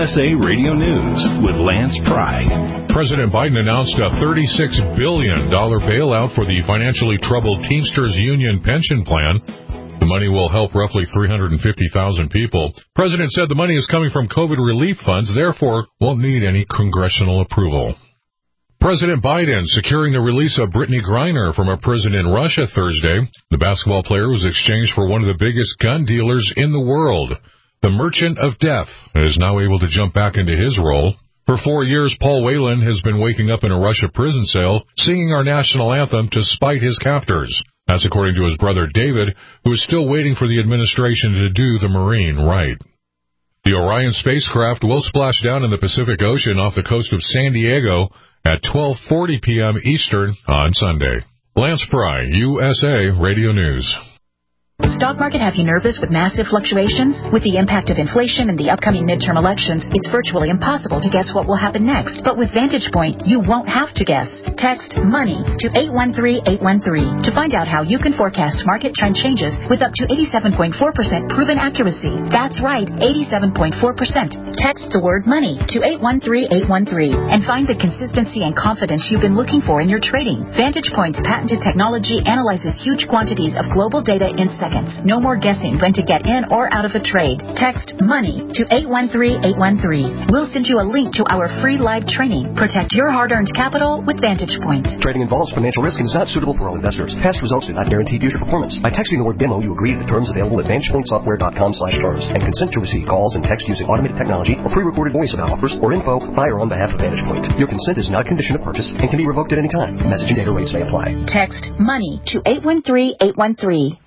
USA Radio News with Lance Pry. President Biden announced a $36 billion bailout for the financially troubled Teamsters Union pension plan. The money will help roughly 350,000 people. President said the money is coming from COVID relief funds, therefore won't need any congressional approval. President Biden securing the release of Brittany Griner from a prison in Russia Thursday. The basketball player was exchanged for one of the biggest gun dealers in the world. The Merchant of Death is now able to jump back into his role. For 4 years, Paul Whelan has been waking up in a Russia prison cell, singing our national anthem to spite his captors. That's according to his brother David, who is still waiting for the administration to do the Marine right. The Orion spacecraft will splash down in the Pacific Ocean off the coast of San Diego at 12:40 p.m. Eastern on Sunday. Lance Pry, USA Radio News. Stock market have you nervous with massive fluctuations? With the impact of inflation and the upcoming midterm elections, it's virtually impossible to guess what will happen next. But with Vantage Point, you won't have to guess. Text MONEY to 813-813 to find out how you can forecast market trend changes with up to 87.4% proven accuracy. That's right, 87.4%. Text the word MONEY to 813-813 and find the consistency and confidence you've been looking for in your trading. Vantage Point's patented technology analyzes huge quantities of global data in seconds. No more guessing when to get in or out of a trade. Text MONEY to 813-813. We'll send you a link to our free live training. Protect your hard-earned capital with Vantage Point. Trading involves financial risk and is not suitable for all investors. Past results do not guarantee future performance. By texting the word demo, you agree to the terms available at VantagePointSoftware.com/terms and consent to receive calls and text using automated technology or pre-recorded voice about offers or info by or on behalf of Vantage Point. Your consent is not a condition of purchase and can be revoked at any time. Message and data rates may apply. Text MONEY to 813-813.